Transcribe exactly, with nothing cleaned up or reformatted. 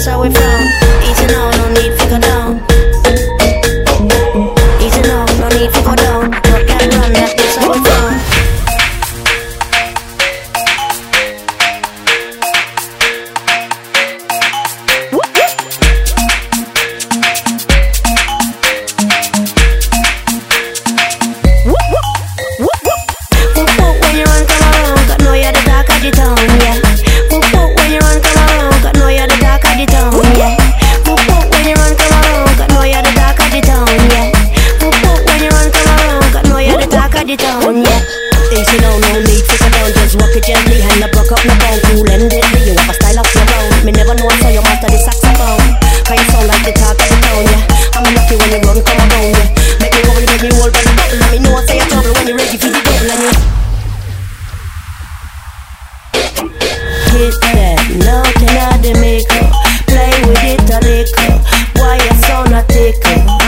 this how we from. Easy now, no need to go down. Easy now, no need to go down. Rock and run, that this how we from. Easy now, no need to sit down. Just walk it gently, hand up, rock up the bone. Cool and deadly, you have a style of your own. Me never know so you master the saxophone. Can you sound like the talk of the town, yeah? I'm lucky when you run, come around, yeah. Make me wobble, make me hold by the bubble. Let me know I say you're trouble when you're ready for the double and you hit that note and add the maker. Play with it a little. Why you sound a tickle?